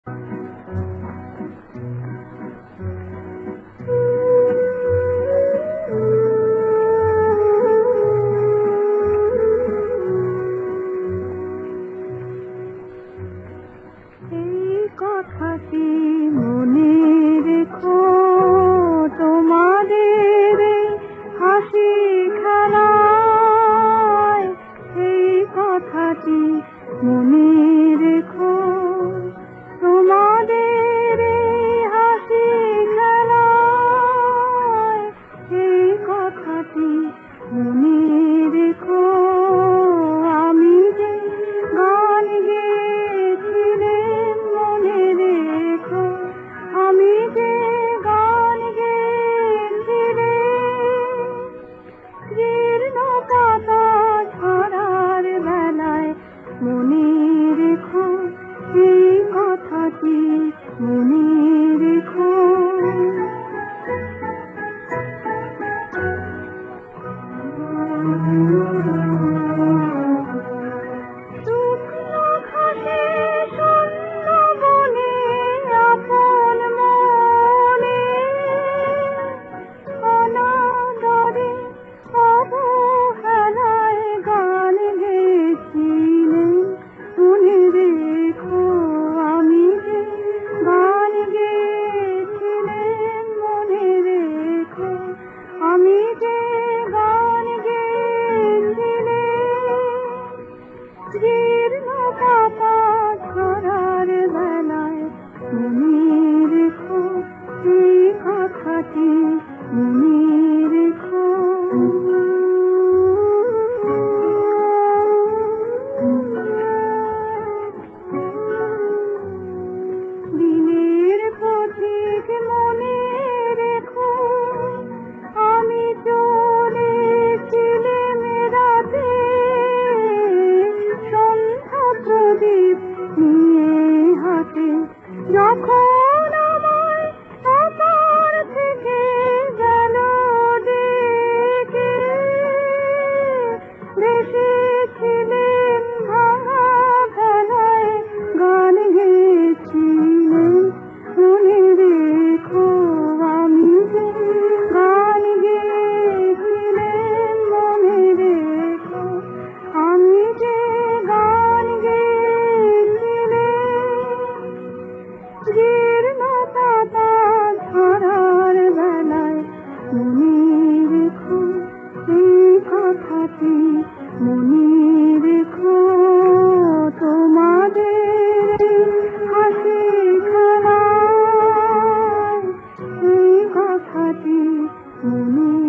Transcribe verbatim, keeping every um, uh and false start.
কথাটি মনে রেখো, তোমাদের হাসি খেলায় এই কথাটি মনে রেখো, তোমাদের হাসি খেলায় এই কথাটি মনে রেখো। আমি যে গান গেয়েছিলেন মনে রেখো, আমি যে গান গেয়েছিলেন জীর্ণ পাতা ছড়ার বেলায় মনে রেখো, এই কথাটি মনে রেখো। আমি যে গান গেয়েছিলেন জীর্ণ পাতা ছড়ার বেলায় মনে রেখো, এই কথাটি মনে রেখো। দিনের পথিক মনে রেখো, আমি চলেছিলাম রাতে সন্ধ্যা প্রদীপ নিয়ে হাতে, যখন আমায় অপর থেকে গেল ডেকে ভেসেছিলেন ভাঙা ভেলায় গান গেয়েছিলেন মনে রেখো। আমি যে গান গেয়েছিলেন মনে রেখো, আমি যে গান গেয়েছিলেন জীর্ণ পাতা ছড়ার বেলায় মনে রেখো, এই কথাটি মনে রেখো। তোমাদের হাসি খেলায় এই কথাটি মনে